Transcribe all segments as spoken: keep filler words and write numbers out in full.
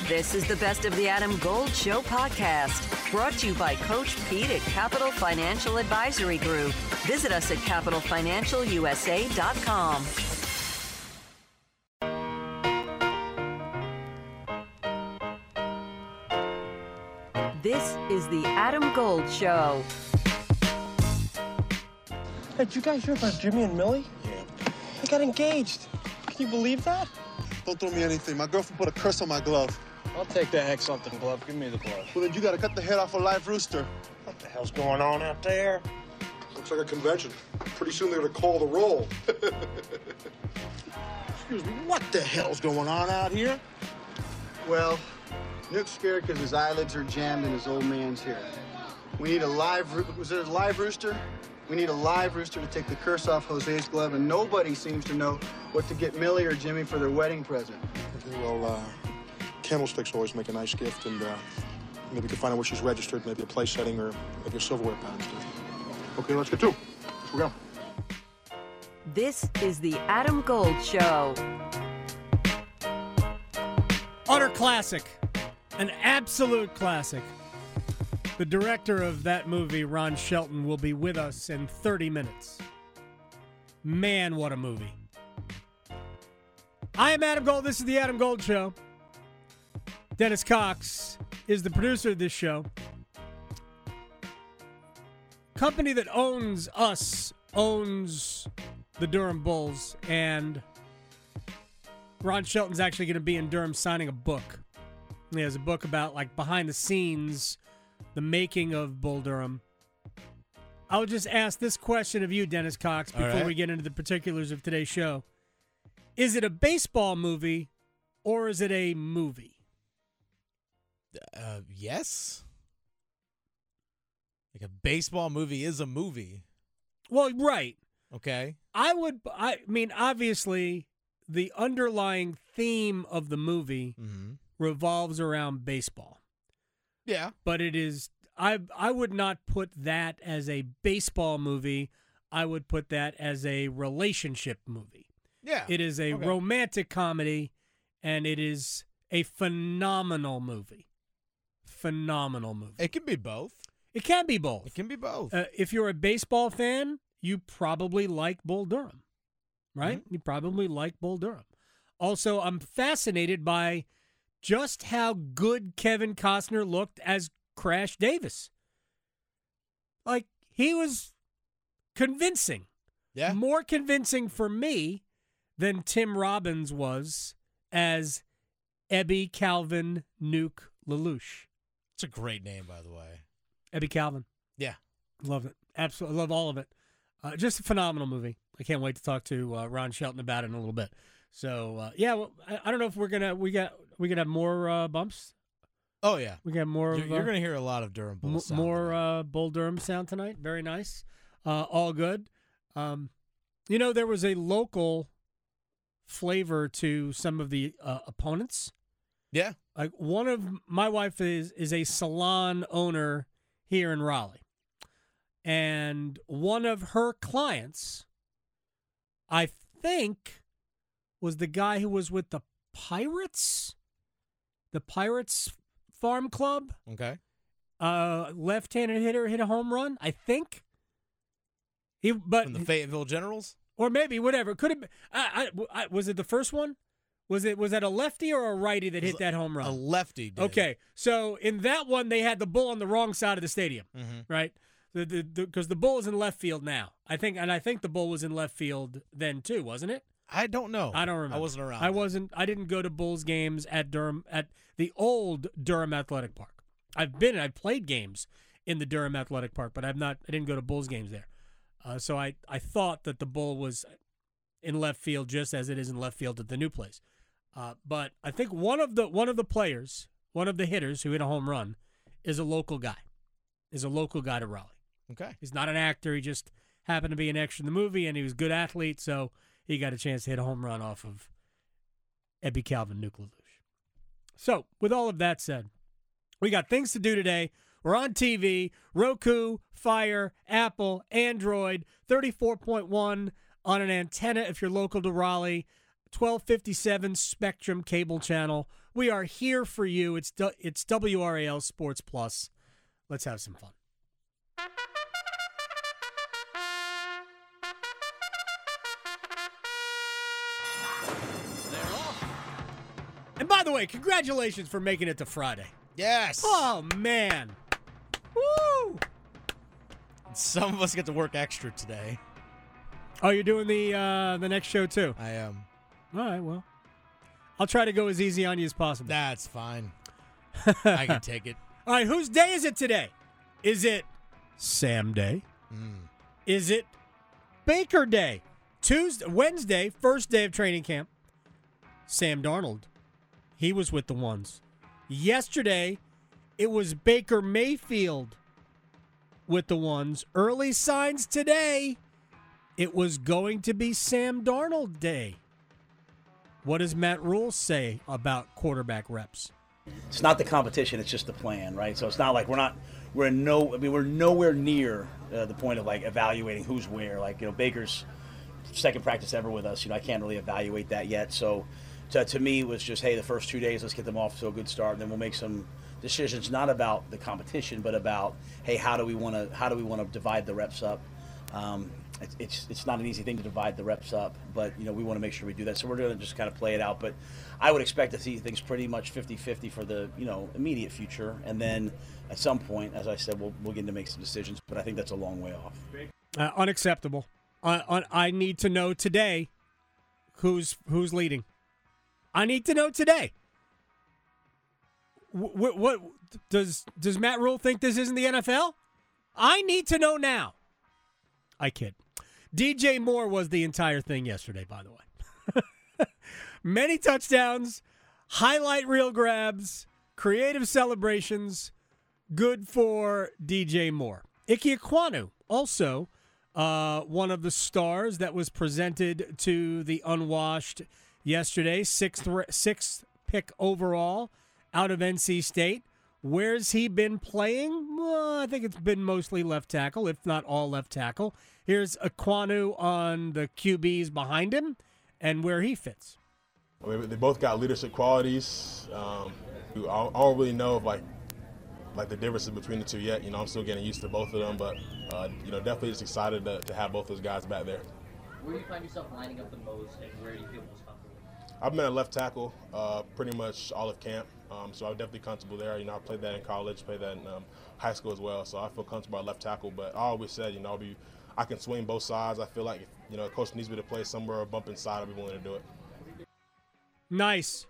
This is the Best of the Adam Gold Show podcast, brought to you by Coach Pete at Capital Financial Advisory Group. Visit us at capital financial u s a dot com. This is the Adam Gold Show. Hey, did you guys hear about Jimmy and Millie? Yeah. They got engaged. Can you believe that? Don't throw me anything. My girlfriend put a curse on my glove. I'll take the heck something glove. Give me the glove. Well, then you gotta cut the head off a live rooster. What the hell's going on out there? Looks like a convention. Pretty soon they're gonna call the roll. Excuse me, what the hell's going on out here? Well, Nook's scared because his eyelids are jammed in his old man's hair. We need a live, roo- was it a live rooster? We need a live rooster to take the curse off Jose's glove, and nobody seems to know what to get Millie or Jimmy for their wedding present. Okay, well, uh, candlesticks always make a nice gift, and uh, maybe we can find out where she's registered, maybe a place setting or maybe a silverware pattern. Okay, let's get to it. Let's go. This is the Adam Gold Show. Utter classic. An absolute classic. The director of that movie, Ron Shelton, will be with us in thirty minutes. Man, what a movie. I am Adam Gold. This is the Adam Gold Show. Dennis Cox is the producer of this show. Company that owns us owns the Durham Bulls, and Ron Shelton's actually going to be in Durham signing a book. He has a book about, like, behind the scenes, the making of Bull Durham. I'll just ask this question of you, Dennis Cox, before right. we get into the particulars of today's show. Is it a baseball movie or is it a movie? Uh, yes. Like a baseball movie is a movie. Well, right. Okay. I would, I mean, obviously, the underlying theme of the movie Mm-hmm. revolves around baseball. Yeah. But it is, I I would not put that as a baseball movie. I would put that as a relationship movie. Yeah. It is a Okay. romantic comedy, and it is a phenomenal movie. Phenomenal movie. It can be both. It can be both. It can be both. Uh, if you're a baseball fan, you probably like Bull Durham, right? Mm-hmm. You probably like Bull Durham. Also, I'm fascinated by just how good Kevin Costner looked as Crash Davis. Like, he was convincing. Yeah. More convincing for me than Tim Robbins was as Ebby Calvin Nuke Lelouch. It's a great name, by the way. Ebby Calvin. Yeah. Love it. Absolutely. Love all of it. Uh, just a phenomenal movie. I can't wait to talk to uh, Ron Shelton about it in a little bit. So, uh, yeah, well, I, I don't know if we're going to, we got, we going to have more uh, bumps. Oh, yeah. We got more You're, of, you're uh, going to hear a lot of Durham Bull m- sound more tonight. uh, Bull Durham sound tonight. Very nice. Uh, all good. Um, you know, there was a local flavor to some of the uh, opponents. Yeah. Like, one of my wife is is a salon owner here in Raleigh, and one of her clients, I think, was the guy who was with the Pirates, the Pirates Farm Club. Okay. Uh, left-handed hitter hit a home run, I think. He, but From the Fayetteville Generals? or maybe whatever. Could have been. I, I, I, was it the first one? Was it was that a lefty or a righty that hit that home run? A lefty did. Okay, so in that one, they had the bull on the wrong side of the stadium, Mhm. right? The the because the, the bull is in left field now. I think, and I think the bull was in left field then too, wasn't it? I don't know. I don't remember. I wasn't around. I wasn't. I didn't go to Bulls games at Durham at the old Durham Athletic Park. I've been. I've played games in the Durham Athletic Park, but I've not. I didn't go to Bulls games there. Uh, so I I thought that the bull was in left field just as it is in left field at the new place. Uh, but I think one of the one of the players, one of the hitters who hit a home run, is a local guy. Is a local guy to Raleigh. Okay. He's not an actor. He just happened to be an extra in the movie, and he was a good athlete, so he got a chance to hit a home run off of Ebby Calvin Nuke Lelouch. So, with all of that said, we got things to do today. We're on T V, Roku, Fire, Apple, Android, thirty-four point one on an antenna if you're local to Raleigh, twelve fifty-seven Spectrum cable channel. We are here for you. It's du- it's W R A L Sports Plus. Let's have some fun. And by the way, congratulations for making it to Friday. Yes. Oh, man. Woo! Some of us get to work extra today. Oh, you're doing the uh, the next show, too? I am. All right, well. I'll try to go as easy on you as possible. That's fine. I can take it. All right, whose day is it today? Is it Sam Day? Mm. Is it Baker Day? Tuesday, Wednesday, first day of training camp. Sam Darnold. He was with the ones. Yesterday, it was Baker Mayfield with the ones. Early signs today, it was going to be Sam Darnold Day. What does Matt Rule say about quarterback reps? It's not the competition; it's just the plan, right? So it's not like we're not we're in no. I mean, we're nowhere near uh, the point of like evaluating who's where. Like you know, Baker's second practice ever with us. You know, I can't really evaluate that yet. So. To, to me, it was just, hey, the first two days, let's get them off to a good start, and then we'll make some decisions, not about the competition, but about, hey, how do we want to how do we want to divide the reps up? Um, it's, it's it's not an easy thing to divide the reps up, but you know we want to make sure we do that. So we're going to just kind of play it out. But I would expect to see things pretty much fifty-fifty for the you know immediate future, and then at some point, as I said, we'll we'll get to make some decisions. But I think that's a long way off. Uh, unacceptable. I, I I need to know today who's who's leading. I need to know today. What, what does does Matt Rule think this isn't the N F L? I need to know now. I kid. D J Moore was the entire thing yesterday, by the way. Many touchdowns, highlight reel grabs, creative celebrations. Good for D J Moore. Ike Ekwonu, also uh, one of the stars that was presented to the unwashed yesterday, sixth sixth pick overall out of N C State. Where's he been playing? Well, I think it's been mostly left tackle, if not all left tackle. Here's Ekwonu on the Q Bs behind him and where he fits. I mean, they both got leadership qualities. Um, I don't really know if like like the differences between the two yet. You know, I'm still getting used to both of them, but uh, you know, definitely just excited to, to have both those guys back there. Where do you find yourself lining up the most, and where do you feel most comfortable? I've been at left tackle uh, pretty much all of camp, um, so I'm definitely comfortable there. You know, I played that in college, played that in um, high school as well, so I feel comfortable at left tackle. But I always said, you know, I'll be, I can swing both sides. I feel like if, you know, a coach needs me to play somewhere or bump inside, I'll be willing to do it. Nice.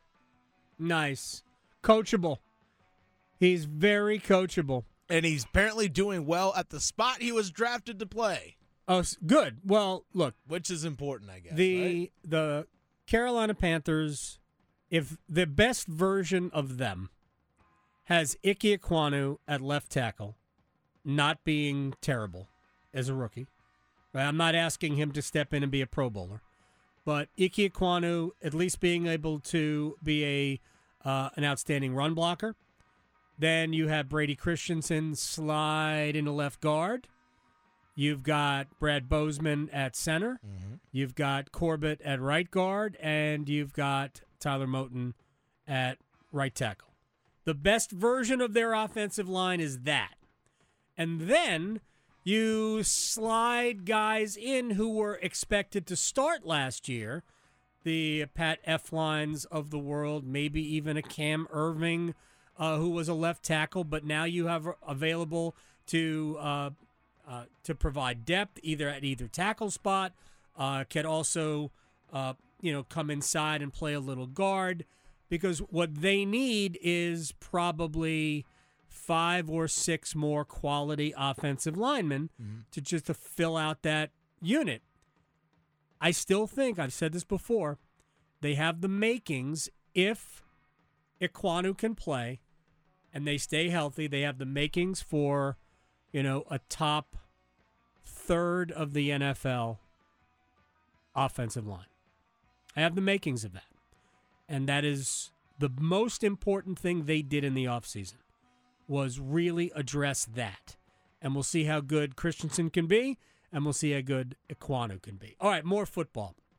Nice. Coachable. He's very coachable. And he's apparently doing well at the spot he was drafted to play. Oh, good. Well, look. Which is important, I guess. The right? the Carolina Panthers, if the best version of them has Ike Ekwonu at left tackle, not being terrible as a rookie. Right? I'm not asking him to step in and be a Pro Bowler. But Ike Ekwonu at least being able to be a uh, an outstanding run blocker. Then you have Brady Christensen slide into left guard. You've got Brad Bozeman at center. Mm-hmm. You've got Corbett at right guard. And you've got Tyler Moton at right tackle. The best version of their offensive line is that. And then you slide guys in who were expected to start last year. The Pat Elfleins of the world, maybe even a Cam Irving, uh, who was a left tackle, but now you have available to uh, uh, to provide depth either at either tackle spot, uh, can also uh, you know come inside and play a little guard, because what they need is probably five or six more quality offensive linemen mm-hmm. to just to fill out that unit. I still think, I've said this before, they have the makings, if Ekwonu can play and they stay healthy, they have the makings for, you know, a top third of the N F L offensive line. I have the makings of that. And that is the most important thing they did in the offseason, was really address that. And we'll see how good Christensen can be, and we'll see how good Ekwonu can be. All right, more football.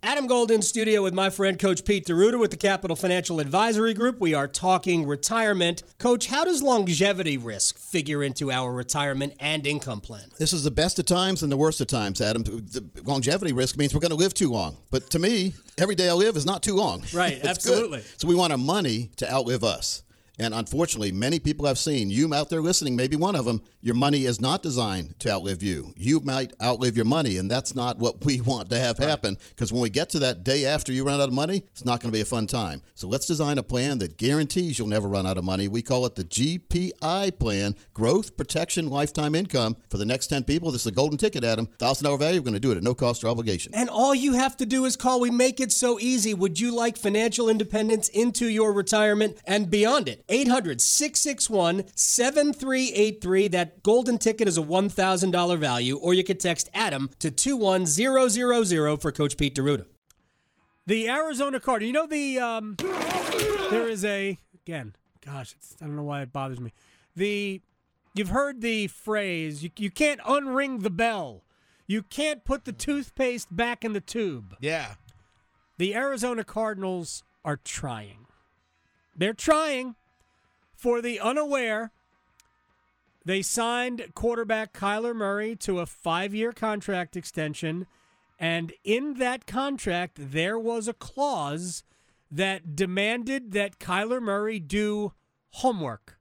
Adam Gold in studio with my friend Coach Pete D'Arruda with the Capital Financial Advisory Group. We are talking retirement. Coach, how does longevity risk figure into our retirement and income plan? This is the best of times and the worst of times, Adam. The longevity risk means we're going to live too long. But to me, every day I live is not too long. Right, absolutely. Good. So we want our money to outlive us. And unfortunately, many people I've seen, you out there listening, maybe one of them, your money is not designed to outlive you. You might outlive your money, and that's not what we want to have happen, because when we get to that day after you run out of money, it's not going to be a fun time. So let's design a plan that guarantees you'll never run out of money. We call it the G P I plan, Growth Protection Lifetime Income. For the next ten people, this is a golden ticket, Adam. one thousand dollars value, we're going to do it at no cost or obligation. And all you have to do is call. We make it so easy. Would you like financial independence into your retirement and beyond it? eight hundred, six six one, seven three eight three. That golden ticket is a one thousand dollars value, or you could text Adam to two one zero zero zero for Coach Pete D'Arruda. The Arizona Cardinals. You know the um, there is a again. Gosh, it's, I don't know why it bothers me. The you've heard the phrase you you can't unring the bell. You can't put the toothpaste back in the tube. Yeah. The Arizona Cardinals are trying. They're trying. For the unaware, they signed quarterback Kyler Murray to a five-year contract extension, and in that contract, there was a clause that demanded that Kyler Murray do homework.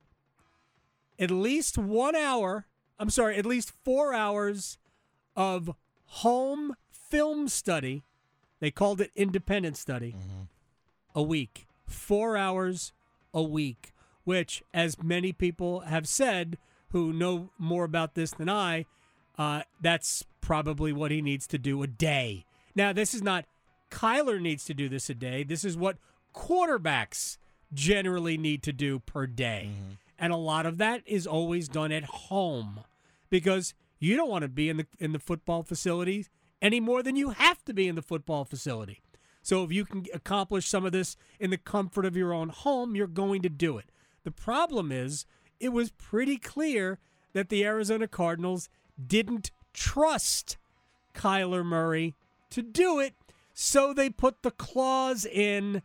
At least one hour, I'm sorry, at least four hours of home film study. They called it independent study. Mm-hmm. A week. Four hours a week. Which, as many people have said who know more about this than I, uh, that's probably what he needs to do a day. Now, this is not Kyler needs to do this a day. This is what quarterbacks generally need to do per day. Mm-hmm. And a lot of that is always done at home because you don't want to be in the in the football facility any more than you have to be in the football facility. So if you can accomplish some of this in the comfort of your own home, you're going to do it. The problem is, it was pretty clear that the Arizona Cardinals didn't trust Kyler Murray to do it, so they put the clause in,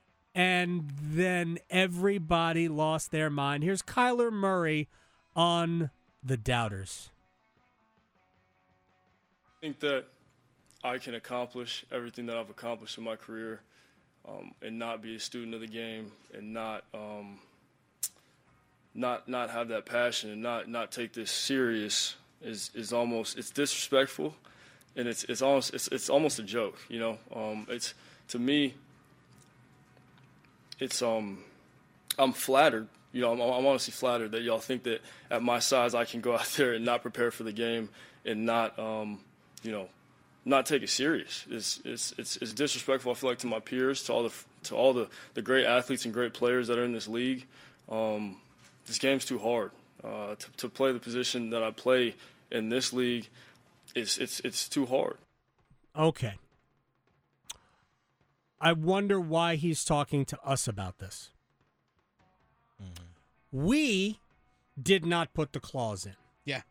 and then everybody lost their mind. Here's Kyler Murray on the Doubters. I think that I can accomplish everything that I've accomplished in my career um, and not be a student of the game and not um, – not not have that passion and not not take this serious is is almost it's disrespectful, and it's it's almost it's it's almost a joke, you know. Um, it's to me, it's um, I'm flattered, you know. I'm, I'm honestly flattered that y'all think that at my size I can go out there and not prepare for the game and not um, you know, not take it serious. It's it's it's it's disrespectful. I feel like to my peers, to all the to all the the great athletes and great players that are in this league. Um, This game's too hard. Uh, to, to play the position that I play in this league, it's it's it's too hard. Okay. I wonder why he's talking to us about this. Mm-hmm. We did not put the clause in. Yeah.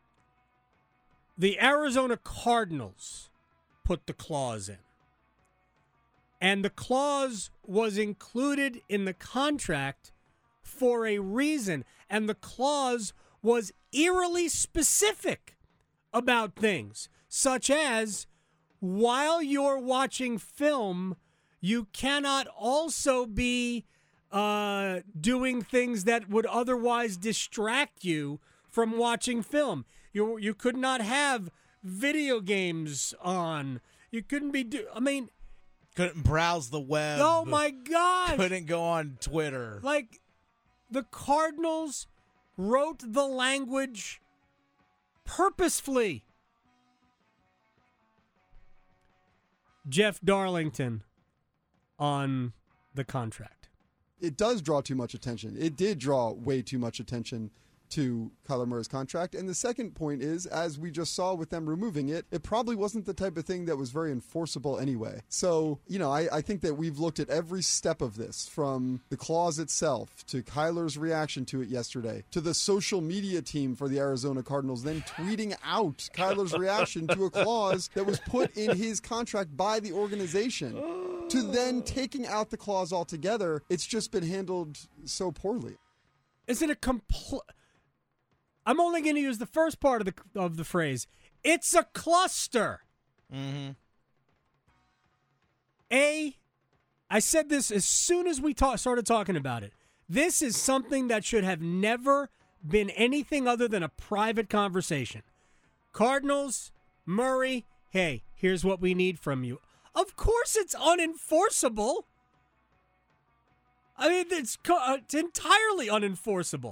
The Arizona Cardinals put the clause in. And the clause was included in the contract for a reason, and the clause was eerily specific about things, such as while you're watching film, you cannot also be uh, doing things that would otherwise distract you from watching film. You you could not have video games on. You couldn't be do. I mean, couldn't browse the web. Oh my gosh! Couldn't go on Twitter. Like. The Cardinals wrote the language purposefully. Jeff Darlington on the contract. It does draw too much attention. It did draw way too much attention to Kyler Murray's contract. And the second point is, as we just saw with them removing it, it probably wasn't the type of thing that was very enforceable anyway. So, you know, I, I think that we've looked at every step of this, from the clause itself to Kyler's reaction to it yesterday, to the social media team for the Arizona Cardinals then tweeting out Kyler's reaction to a clause that was put in his contract by the organization, to then taking out the clause altogether. It's just been handled so poorly. Is it a complete... I'm only going to use the first part of the of the phrase. It's a cluster. Mm-hmm. A, I said this as soon as we ta- started talking about it. This is something that should have never been anything other than a private conversation. Cardinals, Murray, hey, here's what we need from you. Of course it's unenforceable. I mean, it's, co- it's entirely unenforceable.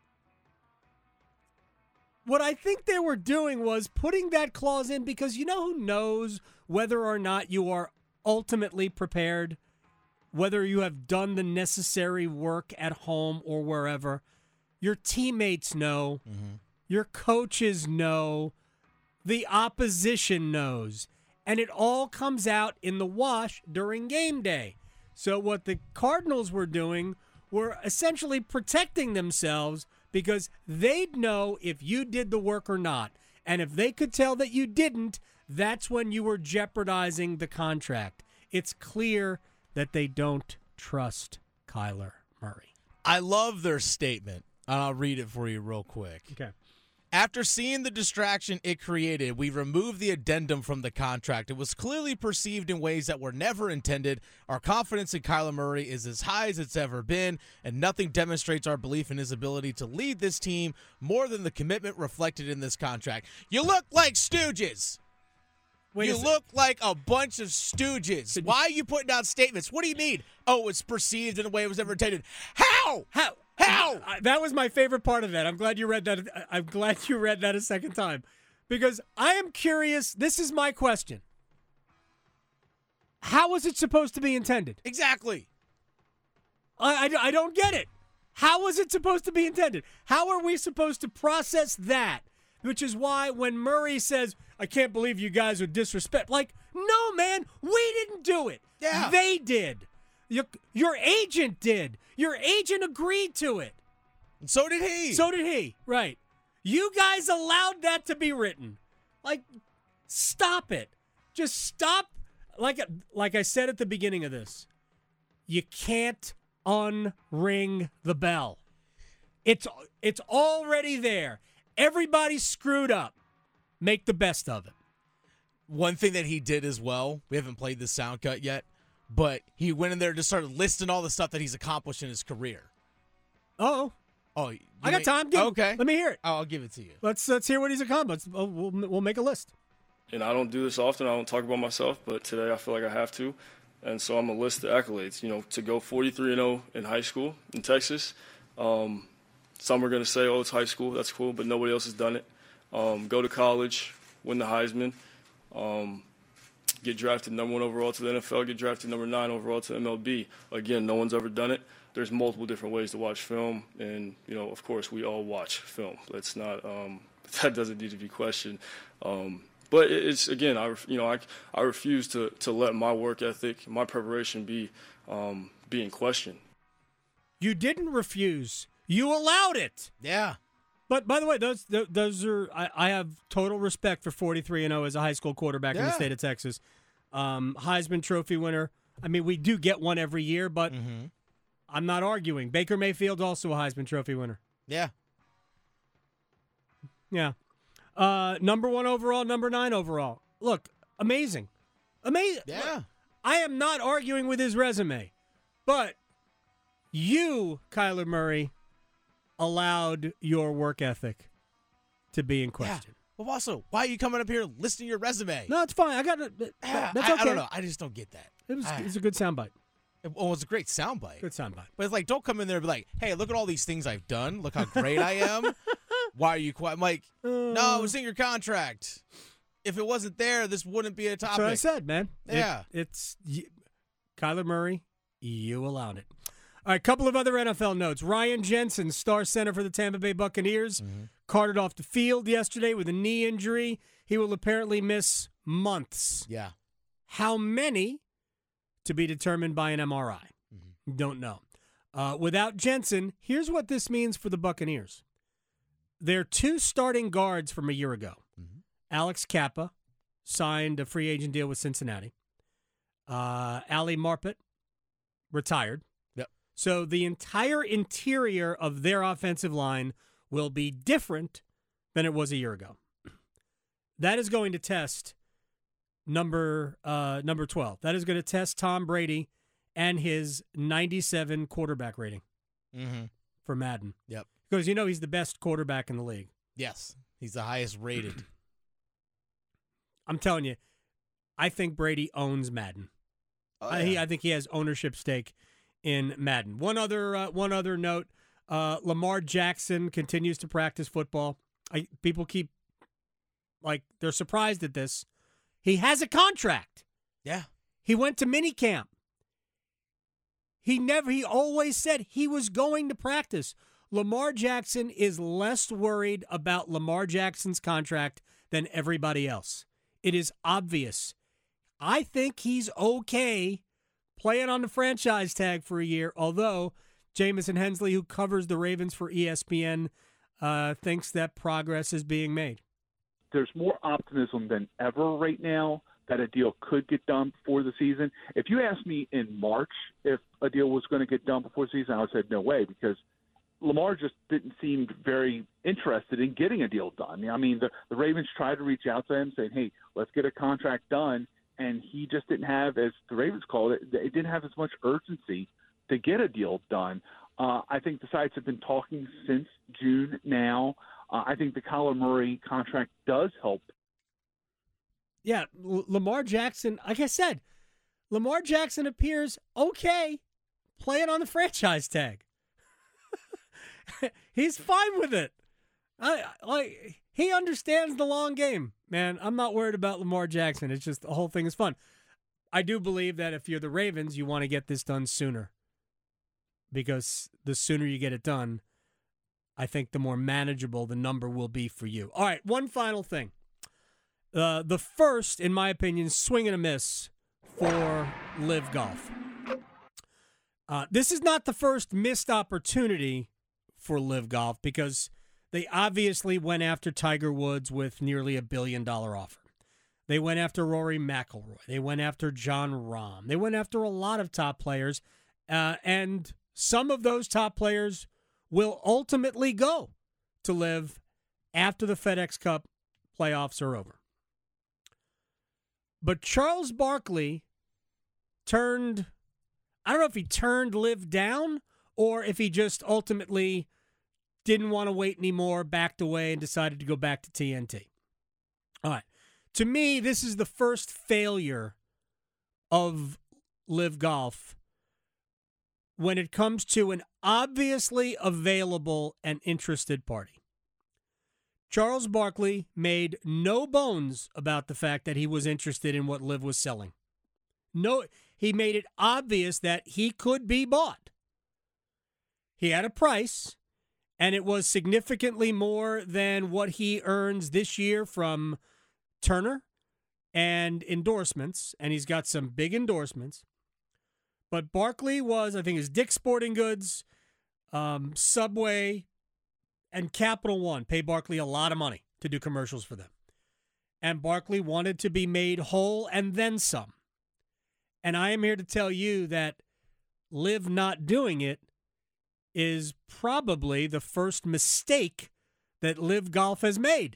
What I think they were doing was putting that clause in because you know who knows whether or not you are ultimately prepared, whether you have done the necessary work at home or wherever. Your teammates know. Mm-hmm. Your coaches know. The opposition knows. And it all comes out in the wash during game day. So what the Cardinals were doing were essentially protecting themselves because they'd know if you did the work or not. And if they could tell that you didn't, that's when you were jeopardizing the contract. It's clear that they don't trust Kyler Murray. I love their statement. I'll read it for you real quick. Okay. After seeing the distraction it created, we removed the addendum from the contract. It was clearly perceived in ways that were never intended. Our confidence in Kyler Murray is as high as it's ever been, and nothing demonstrates our belief in his ability to lead this team more than the commitment reflected in this contract. You look like stooges. Wait you a look like a bunch of stooges. Why are you putting out statements? What do you mean? Oh, it's perceived in a way it was never intended. How? How? How? Uh, that was my favorite part of that. I'm glad you read that. I'm glad you read that a second time. Because I am curious. This is my question. How was it supposed to be intended? Exactly. I, I, I don't get it. How was it supposed to be intended? How are we supposed to process that? Which is why when Murray says, I can't believe you guys would disrespect. Like, no, man, we didn't do it. Yeah. They did. Your, your agent did. Your agent agreed to it. And so did he. So did he. Right. You guys allowed that to be written. Like, stop it. Just stop. Like, like I said at the beginning of this, you can't unring the bell. It's it's already there. Everybody's screwed up. Make the best of it. One thing that he did as well, we haven't played the sound cut yet, but he went in there and just started listing all the stuff that he's accomplished in his career. Oh. Oh, I got may, time. Give, okay. Let me hear it. Oh, I'll give it to you. Let's let's hear what he's accomplished. We'll, we'll, we'll make a list. And I don't do this often. I don't talk about myself, but today I feel like I have to. And so I'm going to list the accolades. You know, to go forty-three and oh in high school in Texas. Um, some are going to say, oh, it's high school. That's cool, but nobody else has done it. Um, go to college, win the Heisman, um, get drafted number one overall to the N F L, get drafted number nine overall to M L B. Again, no one's ever done it. There's multiple different ways to watch film, and, you know, of course, we all watch film. Let's not um, – that doesn't need to be questioned. Um, but it's, again, I, you know, I, I refuse to, to let my work ethic, my preparation be, um, be in question. You didn't refuse. You allowed it. Yeah. But, by the way, those those are – I have total respect for forty-three and oh as a high school quarterback yeah. in the state of Texas. Um, Heisman Trophy winner. I mean, we do get one every year, but mm-hmm. – I'm not arguing. Baker Mayfield's also a Heisman Trophy winner. Yeah. Yeah. Uh, number one overall, number nine overall. Look, amazing. Amazing. Yeah. Look, I am not arguing with his resume, but you, Kyler Murray, allowed your work ethic to be in question. Yeah. Well, also, why are you coming up here listing your resume? No, it's fine. I got it. That's okay. I, I don't know. I just don't get that. It was, I, it was a good soundbite. Well, it was a great soundbite. Good soundbite. But it's like, don't come in there and be like, hey, look at all these things I've done. Look how great I am. Why are you quiet? I'm like, uh, no, it was in your contract. If it wasn't there, this wouldn't be a topic. That's what I said, man. Yeah. It, it's you, Kyler Murray, you allowed it. All right, couple of other N F L notes. Ryan Jensen, star center for the Tampa Bay Buccaneers, mm-hmm. carted off the field yesterday with a knee injury. He will apparently miss months. Yeah. How many? To be determined by an M R I. Mm-hmm. Don't know. Uh, without Jensen, here's what this means for the Buccaneers. Their two starting guards from a year ago, mm-hmm. Alex Kappa, signed a free agent deal with Cincinnati. Uh, Ali Marpet, retired. Yep. So the entire interior of their offensive line will be different than it was a year ago. That is going to test number uh, number twelve. That is going to test Tom Brady and his ninety-seven quarterback rating mm-hmm. for Madden. Yep. Because you know he's the best quarterback in the league. Yes. He's the highest rated. I'm telling you, I think Brady owns Madden. Oh, I, yeah. he, I think he has ownership stake in Madden. One other uh, one other note, uh, Lamar Jackson continues to practice football. I, people keep, like, they're surprised at this. He has a contract. Yeah. He went to minicamp. He never, he always said he was going to practice. Lamar Jackson is less worried about Lamar Jackson's contract than everybody else. It is obvious. I think he's okay playing on the franchise tag for a year, although Jamison Hensley, who covers the Ravens for E S P N, uh, thinks that progress is being made. There's more optimism than ever right now that a deal could get done before the season. If you asked me in March if a deal was going to get done before the season, I would have said no way, because Lamar just didn't seem very interested in getting a deal done. I mean, the, the Ravens tried to reach out to him saying, hey, let's get a contract done, and he just didn't have, as the Ravens called it, it didn't have as much urgency to get a deal done. Uh, I think the sides have been talking since June now. Uh, I think the Kyler Murray contract does help. Yeah, L- Lamar Jackson, like I said, Lamar Jackson appears okay playing on the franchise tag. He's fine with it. I like he understands the long game, man. I'm not worried about Lamar Jackson. It's just the whole thing is fun. I do believe that if you're the Ravens, you want to get this done sooner, because the sooner you get it done, I think the more manageable the number will be for you. All right, one final thing. Uh, the first, in my opinion, swing and a miss for Live Golf. Uh, this is not the first missed opportunity for Live Golf, because they obviously went after Tiger Woods with nearly a billion dollar offer. They went after Rory McIlroy. They went after Jon Rahm. They went after a lot of top players, uh, and some of those top players will ultimately go to Live after the FedEx Cup playoffs are over. But Charles Barkley turned, I don't know if he turned Live down or if he just ultimately didn't want to wait anymore, backed away, and decided to go back to T N T. All right. To me, this is the first failure of Live Golf when it comes to an obviously available and interested party. Charles Barkley made no bones about the fact that he was interested in what Liv was selling. No, he made it obvious that he could be bought. He had a price, and it was significantly more than what he earns this year from Turner and endorsements, and he's got some big endorsements. But Barkley was, I think, his Dick's Sporting Goods, um, Subway, and Capital One paid Barkley a lot of money to do commercials for them. And Barkley wanted to be made whole and then some. And I am here to tell you that Liv not doing it is probably the first mistake that Liv Golf has made.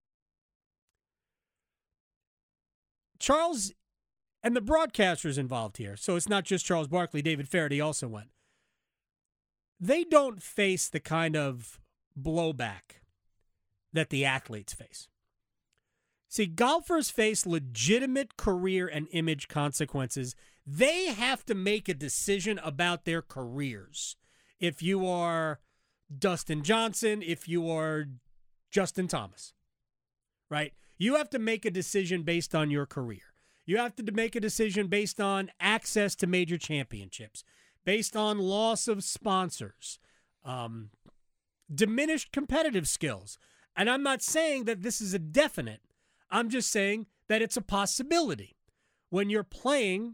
Charles and the broadcasters involved here, so it's not just Charles Barkley, David Faraday also went. They don't face the kind of blowback that the athletes face. See, golfers face legitimate career and image consequences. They have to make a decision about their careers. If you are Dustin Johnson, if you are Justin Thomas, right? You have to make a decision based on your career. You have to make a decision based on access to major championships, based on loss of sponsors, um, diminished competitive skills. And I'm not saying that this is a definite. I'm just saying that it's a possibility. When you're playing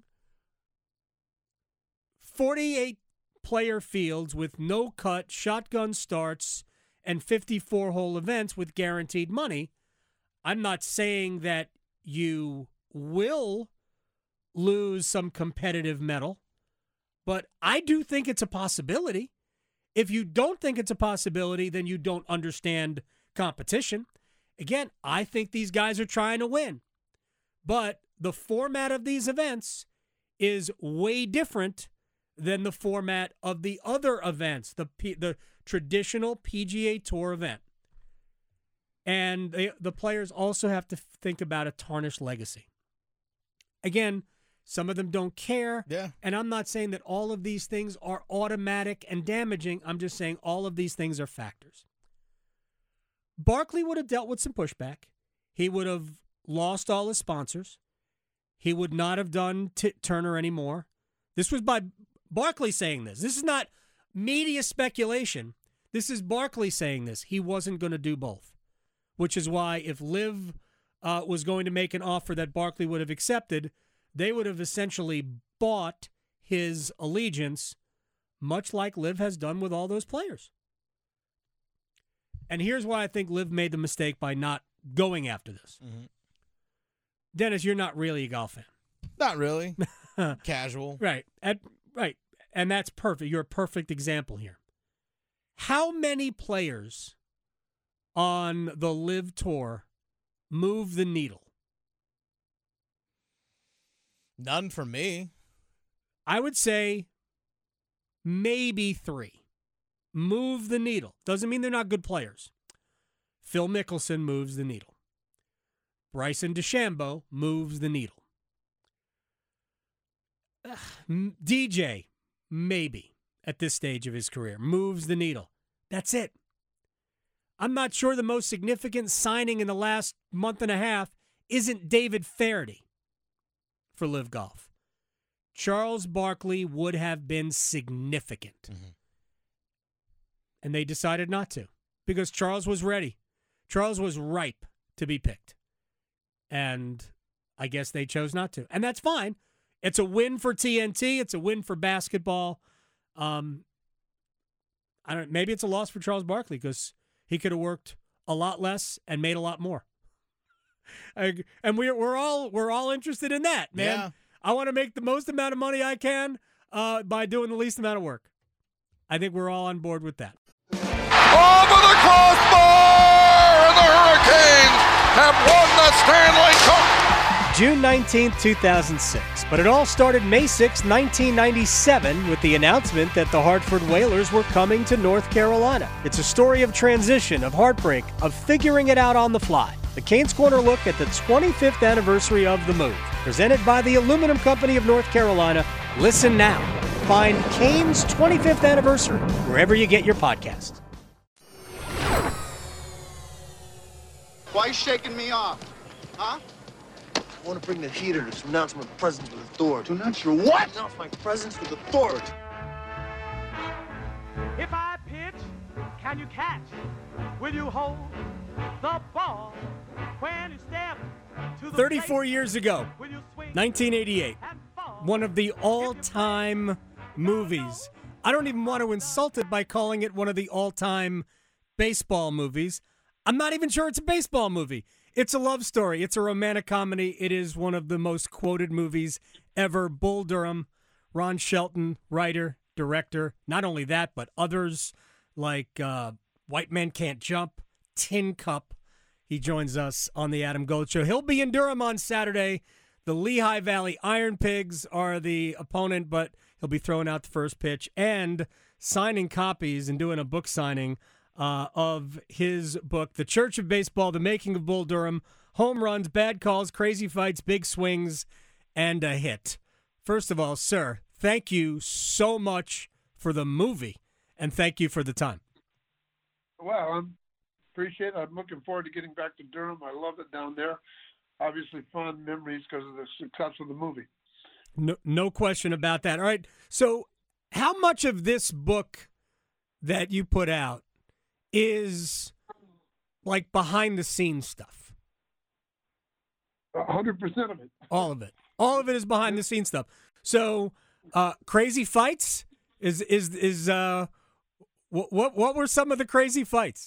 forty-eight player fields with no cut, shotgun starts, and fifty-four hole events with guaranteed money, I'm not saying that you will lose some competitive mettle, but I do think it's a possibility. If you don't think it's a possibility, then you don't understand competition. Again, I think these guys are trying to win, but the format of these events is way different than the format of the other events, the P, the traditional P G A Tour event. And they, the players also have to think about a tarnished legacy. Again, some of them don't care. Yeah. And I'm not saying that all of these things are automatic and damaging. I'm just saying all of these things are factors. Barkley would have dealt with some pushback. He would have lost all his sponsors. He would not have done T- Turner anymore. This was by Barkley saying this. This is not media speculation. This is Barkley saying this. He wasn't going to do both, which is why if Liv uh, was going to make an offer that Barkley would have accepted, they would have essentially bought his allegiance, much like Liv has done with all those players. And here's why I think Liv made the mistake by not going after this. Mm-hmm. Dennis, you're not really a golf fan. Not really. Casual. Right. At, right. And that's perfect. You're a perfect example here. How many players on the Liv Tour move the needle? None for me. I would say maybe three. Move the needle. Doesn't mean they're not good players. Phil Mickelson moves the needle. Bryson DeChambeau moves the needle. Ugh, D J, maybe, at this stage of his career, moves the needle. That's it. I'm not sure the most significant signing in the last month and a half isn't David Feherty for Liv Golf. Charles Barkley would have been significant. Mm-hmm. And they decided not to because Charles was ready. Charles was ripe to be picked. And I guess they chose not to. And that's fine. It's a win for T N T. It's a win for basketball. Um, I don't. Maybe it's a loss for Charles Barkley because he could have worked a lot less and made a lot more. I, and we're we're all we're all interested in that, man. Yeah. I want to make the most amount of money I can uh, by doing the least amount of work. I think we're all on board with that. Over the crossbar, and the Hurricanes have won the Stanley Cup. June nineteenth, two thousand six. But it all started May sixth, nineteen ninety-seven with the announcement that the Hartford Whalers were coming to North Carolina. It's a story of transition, of heartbreak, of figuring it out on the fly. The Canes Corner look at the twenty-fifth anniversary of the move. Presented by the Aluminum Company of North Carolina. Listen now. Find Canes twenty-fifth anniversary wherever you get your podcast. Why are you shaking me off? Huh? I want to bring the heater to announce my presence with authority. To announce your what? To announce my presence with authority. If I pitch, can you catch? Will you hold the ball when you step to the thirty-four plate? years ago, nineteen eighty-eight, one of the all-time movies. I don't even want to insult it by calling it one of the all-time baseball movies. I'm not even sure it's a baseball movie. It's a love story. It's a romantic comedy. It is one of the most quoted movies ever. Bull Durham, Ron Shelton, writer, director. Not only that, but others like uh, White Men Can't Jump, Tin Cup. He joins us on the Adam Gold Show. He'll be in Durham on Saturday. The Lehigh Valley Iron Pigs are the opponent, but he'll be throwing out the first pitch and signing copies and doing a book signing uh, of his book, The Church of Baseball, The Making of Bull Durham, Home Runs, Bad Calls, Crazy Fights, Big Swings, and a Hit. First of all, sir, thank you so much for the movie, and thank you for the time. Well, I appreciate it. I'm looking forward to getting back to Durham. I love it down there. Obviously, fond memories because of the success of the movie. No, no question about that. All right, so how much of this book that you put out is like behind the scenes stuff? A hundred percent of it. All of it. All of it is behind the scenes stuff. So, uh, crazy fights is is is uh, what what what were some of the crazy fights?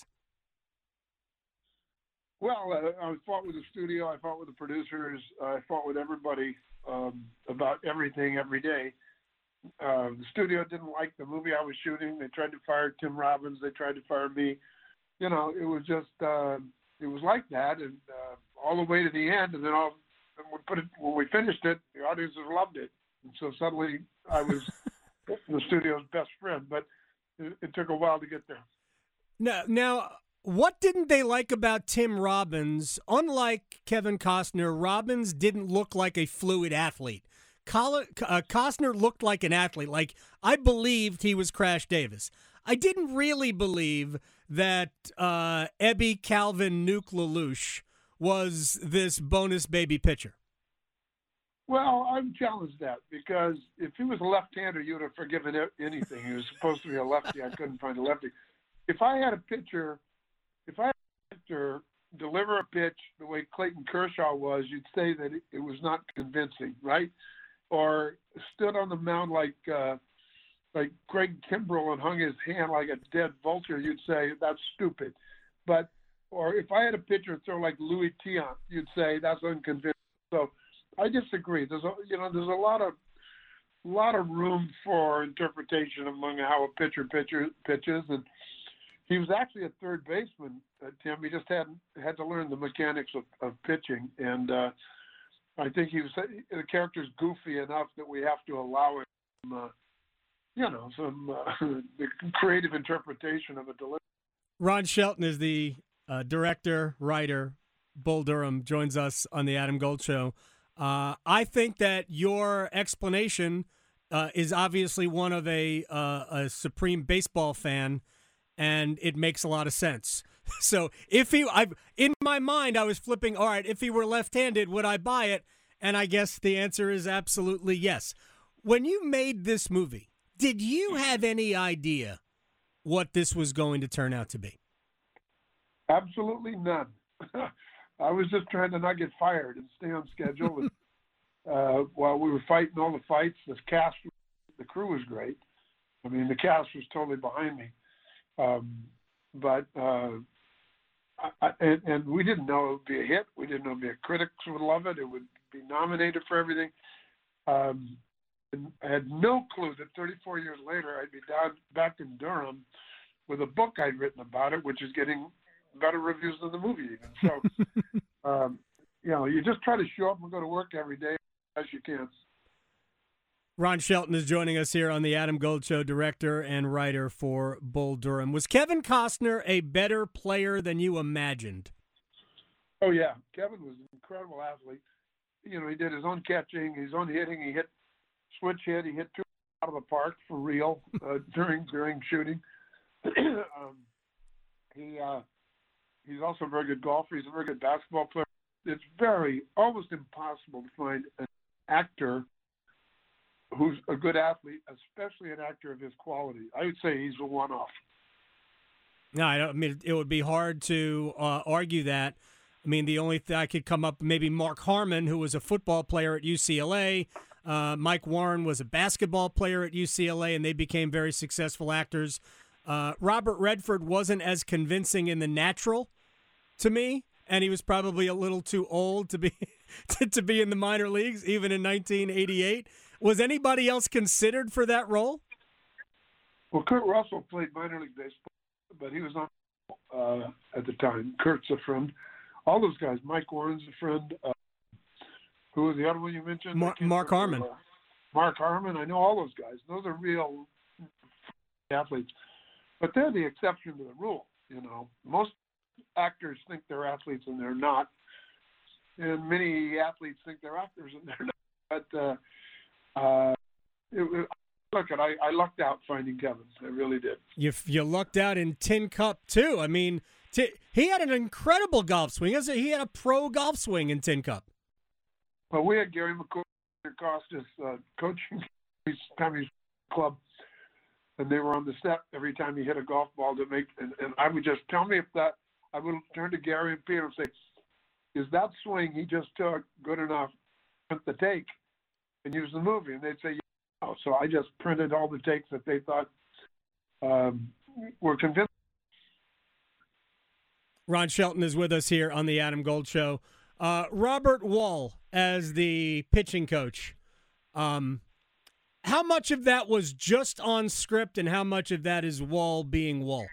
Well, uh, I fought with the studio. I fought with the producers. I fought with everybody um, about everything every day. Uh, the studio didn't like the movie I was shooting. They tried to fire Tim Robbins. They tried to fire me. You know, it was just uh, it was like that, and uh, all the way to the end. And then all, and we put it when we finished it, the audiences loved it, and so suddenly I was the studio's best friend. But it, it took a while to get there. Now, now, what didn't they like about Tim Robbins? Unlike Kevin Costner, Robbins didn't look like a fluid athlete. Colin, uh, Costner looked like an athlete. Like, I believed he was Crash Davis. I didn't really believe that uh, Ebby Calvin Nuke LaLoosh was this bonus baby pitcher. Well, I'm challenged that because if he was a left-hander, you would have forgiven anything. He was supposed to be a lefty. I couldn't find a lefty. If I had a pitcher, if I had a pitcher deliver a pitch the way Clayton Kershaw was, you'd say that it, it was not convincing, right? Or stood on the mound like uh, like Greg Kimbrell and hung his hand like a dead vulture, you'd say that's stupid. But or if I had a pitcher throw like Louis Tiant, you'd say that's unconvincing. So I disagree. There's a you know there's a lot of lot of room for interpretation among how a pitcher pitcher pitches, and he was actually a third baseman, uh, Tim. He just hadn't had to learn the mechanics of, of pitching, and uh, I think he was the character's goofy enough that we have to allow it, some, uh, you know, some uh, the creative interpretation of a delivery. Ron Shelton is the uh, director, writer. Bull Durham joins us on the Adam Gold Show. Uh, I think that your explanation uh, is obviously one of a uh, a supreme baseball fan, and it makes a lot of sense. So if he, I, in my mind, I was flipping, all right, if he were left-handed, would I buy it? And I guess the answer is absolutely yes. When you made this movie, did you have any idea what this was going to turn out to be? Absolutely none. I was just trying to not get fired and stay on schedule. And, uh, while we were fighting all the fights, the cast, the crew was great. I mean, the cast was totally behind me. Um, but uh, I, and, and we didn't know it would be a hit. We didn't know it'd be a critics would love it. It would be nominated for everything. Um, and I had no clue that thirty-four years later I'd be down back in Durham with a book I'd written about it, which is getting better reviews than the movie even. So, um, you know, you just try to show up and go to work every day as you can. Ron Shelton is joining us here on the Adam Gold Show, director and writer for Bull Durham. Was Kevin Costner a better player than you imagined? Oh, yeah. Kevin was an incredible athlete. You know, he did his own catching, his own hitting. He hit switch hit. He hit two out of the park for real uh, during during shooting. um, he uh, he's also a very good golfer. He's a very good basketball player. It's very almost impossible to find an actor who's a good athlete, especially an actor of his quality. I would say he's a one-off. No, I don't I mean it would be hard to uh, argue that. I mean, the only thing I could come up, maybe Mark Harmon, who was a football player at U C L A. Uh, Mike Warren was a basketball player at U C L A, and they became very successful actors. Uh, Robert Redford wasn't as convincing in The Natural to me, and he was probably a little too old to be to, to be in the minor leagues, even in nineteen eighty-eight. Was anybody else considered for that role? Well, Kurt Russell played minor league baseball, but he was not uh, at the time. Kurt's a friend. All those guys. Mike Warren's a friend. Uh, who was the other one you mentioned? Mar- Mark Harmon. Uh, Mark Harmon. I know all those guys. Those are real athletes. But they're the exception to the rule. You know, most actors think they're athletes and they're not. And many athletes think they're actors and they're not. But uh, uh, it, it, look, I, I lucked out finding Kevin. I really did. You you lucked out in Tin Cup too. I mean, t- he had an incredible golf swing. He had a pro golf swing in Tin Cup. Well, we had Gary McCoy Costas uh, coaching Tommy's club. and they were on the step every time he hit a golf ball to make. And, and I would just tell me if that. I would turn to Gary and Peter and say, "Is that swing he just took good enough? Print the take and use the movie." And they'd say, "Yeah." So I just printed all the takes that they thought um, were convincing. Ron Shelton is with us here on the Adam Gold Show. Uh, Robert Wuhl as the pitching coach. Um, how much of that was just on script, and how much of that is Wuhl being Wuhl?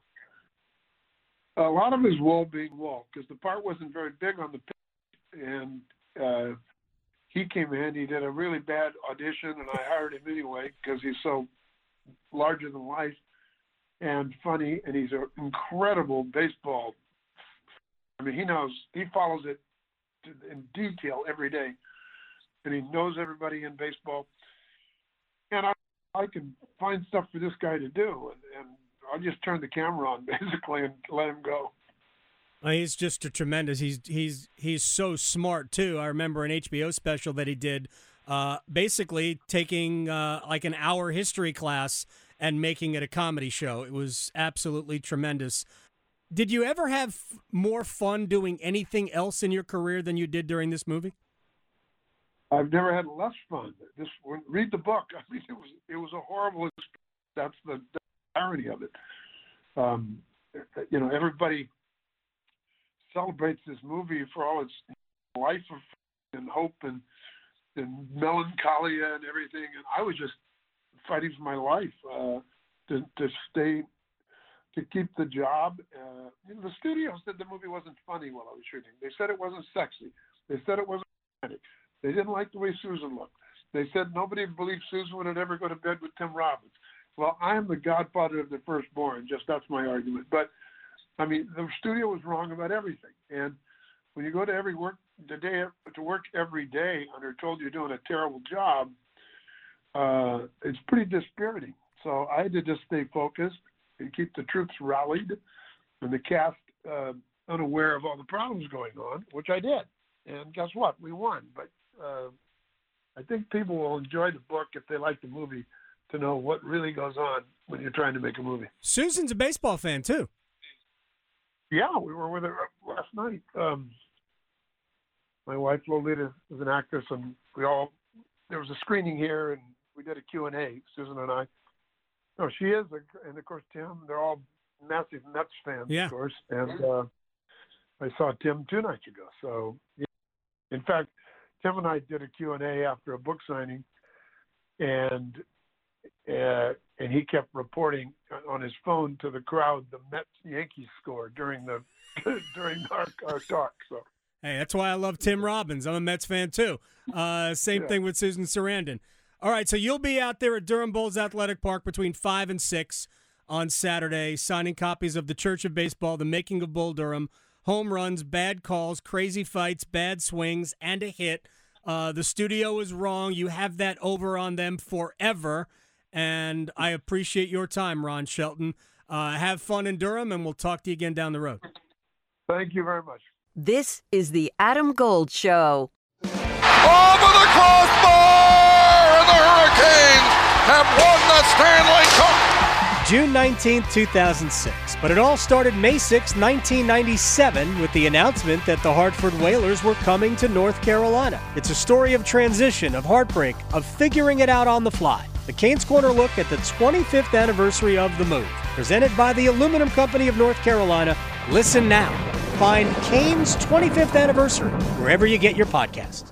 A lot of it is Wuhl being Wuhl, because the part wasn't very big on the pitch, and uh, he came in. He did a really bad audition, and I hired him anyway because he's so larger than life and funny, and he's an incredible baseball. I mean, he knows, he follows it in detail every day, and he knows everybody in baseball. And I, I can find stuff for this guy to do, and, and I'll just turn the camera on basically and let him go. Well, he's just a tremendous. He's he's he's so smart too. I remember an H B O special that he did, uh, basically taking uh, like an hour history class and making it a comedy show. It was absolutely tremendous. Did you ever have more fun doing anything else in your career than you did during this movie? I've never had less fun. This read the book. I mean, it was it was a horrible experience. That's the, the irony of it. Um, you know, everybody celebrates this movie for all its life of and hope and and melancholia and everything, and I was just fighting for my life uh, to to stay, to keep the job. Uh, you know, the studio said the movie wasn't funny while I was shooting. They said it wasn't sexy. They said it wasn't romantic. They didn't like the way Susan looked. They said nobody believed Susan would ever go to bed with Tim Robbins. Well, I am the godfather of the firstborn. Just that's my argument. But I mean, the studio was wrong about everything. And when you go to every work the day to work every day and are told you're doing a terrible job, uh, it's pretty dispiriting. So I had to just stay focused and keep the troops rallied and the cast uh, unaware of all the problems going on, which I did. And guess what? We won. But uh, I think people will enjoy the book if they like the movie to know what really goes on when you're trying to make a movie. Susan's a baseball fan, too. Yeah, we were with her last night. Um, my wife, Lolita, is an actress, and we all, there was a screening here, and we did a Q and A, Susan and I. No, she is, a, and of course, Tim, they're all massive Mets fans, yeah. of course. And uh, I saw Tim two nights ago. So, yeah. In fact, Tim and I did a Q and A after a book signing, and uh, and he kept reporting on his phone to the crowd the Mets-Yankees score during the during our, our talk. So, hey, that's why I love Tim Robbins. I'm a Mets fan too. Uh, same yeah. thing with Susan Sarandon. All right, so you'll be out there at Durham Bulls Athletic Park between five and six on Saturday, signing copies of The Church of Baseball, The Making of Bull Durham, home runs, bad calls, crazy fights, bad swings, and a hit. Uh, the studio is wrong. You have that over on them forever, and I appreciate your time, Ron Shelton. Uh, have fun in Durham, and we'll talk to you again down the road. Thank you very much. This is the Adam Gold Show. Over the crossbar, and the Hurricanes have won the Stanley Cup. June nineteenth, two thousand six. But it all started May sixth, nineteen ninety-seven, with the announcement that the Hartford Whalers were coming to North Carolina. It's a story of transition, of heartbreak, of figuring it out on the fly. The Canes Corner look at the twenty-fifth anniversary of the move. Presented by the Aluminum Company of North Carolina. Listen now. Find Canes' twenty-fifth anniversary wherever you get your podcasts.